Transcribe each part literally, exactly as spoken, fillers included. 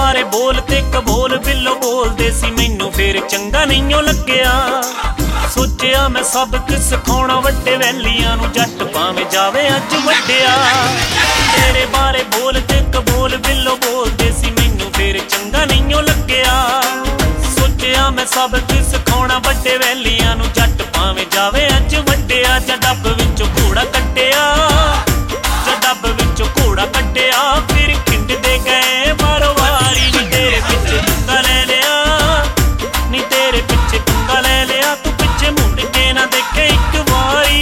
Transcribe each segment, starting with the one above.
बारे बोल ते कबोल बिल्लो बोलदे सी मैनू फिर चंगा नहीं लग्या। सोचिया मैं सबक सिखाउणा वड्डे वैलियां नूं जट भावें जावे अज वड्डिया। तेरे बारे बोल ते कबोल बिल्लो बोलदे सी मैनू फिर चंगा नहीं लग्या। सोचिया मैं सबक सिखाउणा वड्डे वैलियां नूं जट भावें जावे अज वड्डिया। जा डब विचों घोड़ा कट्टिया, जा डब विचों घोड़ा कट्टिया, फिर खिंड दे गए बारो वारी। नी तेरे पिछे पंगा ले लिया, नी तेरे पिछे पंगा ले लिया, तू पिछे मुड़ के ना देखे एक वारी।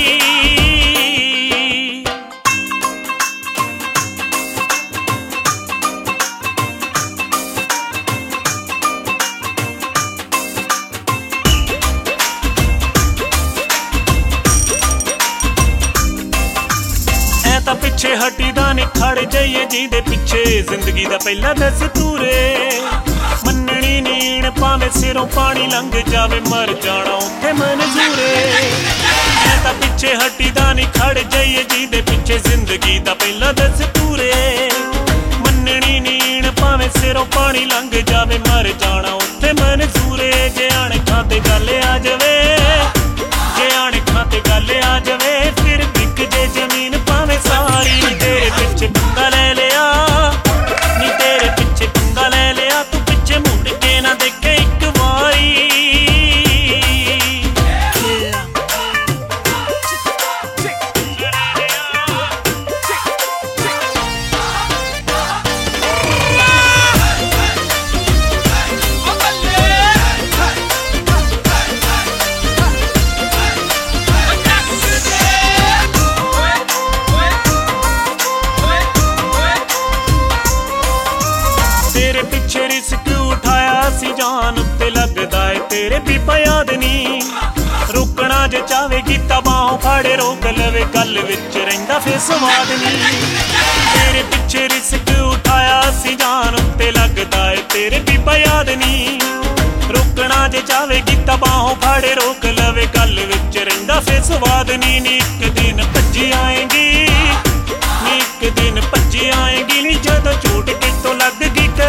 तां पिछे हटी दा नहीं खड़ जाइए जिहदे पिछे जिंदगी दा पहला दस्तूर मननी नीण भावें सिरों पानी लंघ जावे मर जाना उत्थे मंजूर। मैं तां पिछे हटी दा नहीं खड़ जाइए जिहदे पिछे जिंदगी दा पहला दस्तूर मननी नीण भावें सिरों पानी लंघ जावे मर जाना उत्थे मंजूर। जे आने खाते गल आ जावे, जे आने खाते गल आ जावे, फिर बिक जे जमीन भावें सारी। नी तेरे पिछे पंगा ले लिया, नी तेरे पिछे पंगा ले लिया, तू पिछे मुड़ के ना देखे एक वारी। तेरे पिछे रिस्क उठाया सी जान उत्ते लगदा है तेरे पीपा याद नी। रोकना जे चाहे कीता बाहों फाड़े रोक लवे, गल विच रहिंदा फिर स्वाद नी। तेरे पिछे रिस्क उठाया सी जान उत्ते लगदा है तेरे पीपा याद नी। रोकना जे चाहे कीता बाहों फाड़े रोक लवे, गल विच रहिंदा फिर स्वाद नी। नी एक दिन भज्जी आएगी, नी एक दिन भज्जी आएगी, नी जदों झूठ कितों लग गई